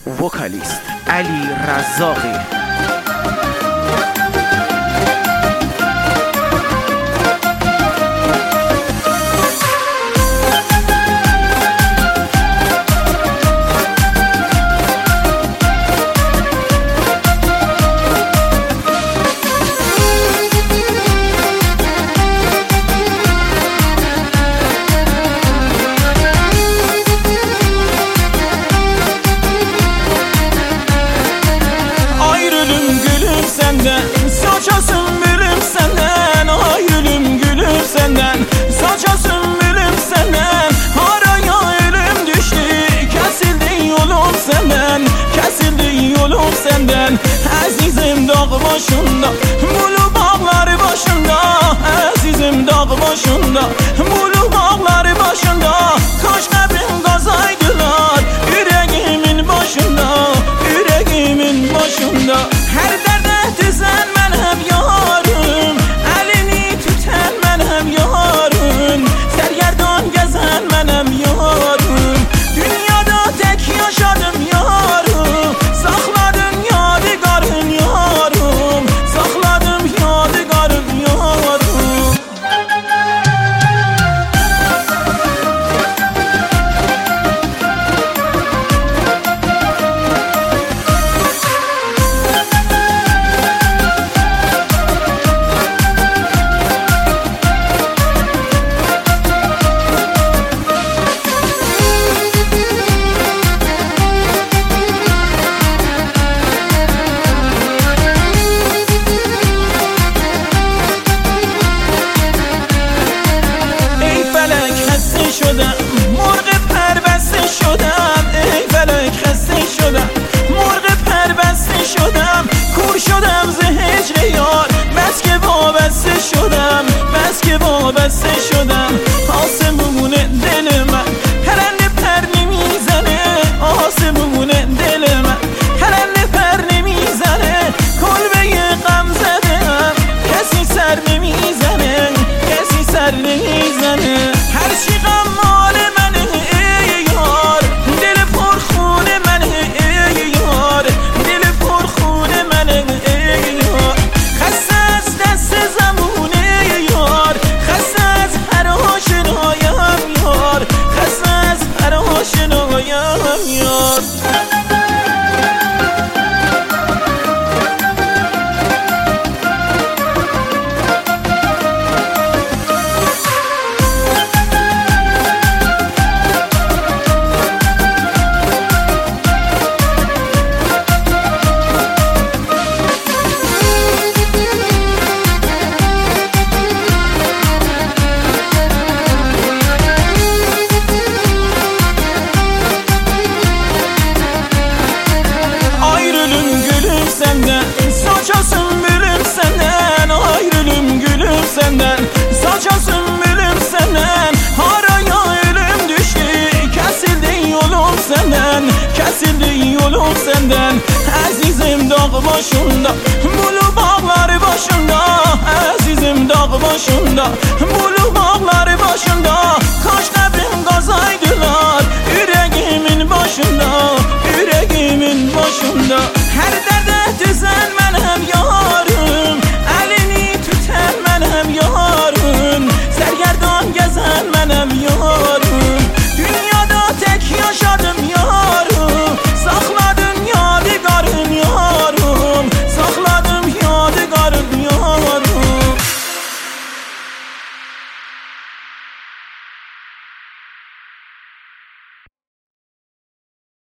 وکالیست علی رزاقی. Saçasın bilim senden, ayrılım gülüm senden. Saçasın bilim senden, araya elim düştü. Kesildi yolum senden, kesildi yolum senden. Azizim dağ başında, bulu bağları başında. Azizim dağ başında, bulu bağları başında. Kaç kabin gazaydılar, yüreğimin başında, yüreğimin başında. Her derde düzen hem yarım, elini tutan ben hem yarım. Sergerdan gezen ben hem yarım. Dünyada tek yaşadım yarım. Sakladın yadigarın yarım. Sakladım yadigarın yarım. شدم مرغ پربسته شدم. ای فلک خسته شدم مرغ پربسته شدم. کور شدم ز هجر یار بس که وابسته شدم، بس که وابسته شدم. آسمون دل من پرنده پر نمیزنه، آسمون دل من پرنده پر نمیزنه. کلبه غم زدم کسی سر نمیزنه، کسی سر نمیزنه. هر چی غم مال منه ای یار، دل پر خون منه ای یار، دل پر خون منه ای یار. خسته از دست زمونه ای یار، خسته از هر آشنایم یار، خسته از هر آشنایم یار. Saçasın bilim senden, ayrılım gülüm senden. Saçasın bilim senden, araya elim düştü. Kesildi yolum senden, kesildi yolum senden. Azizim dağ başında, bulu bağları başında. Azizim dağ başında, bulu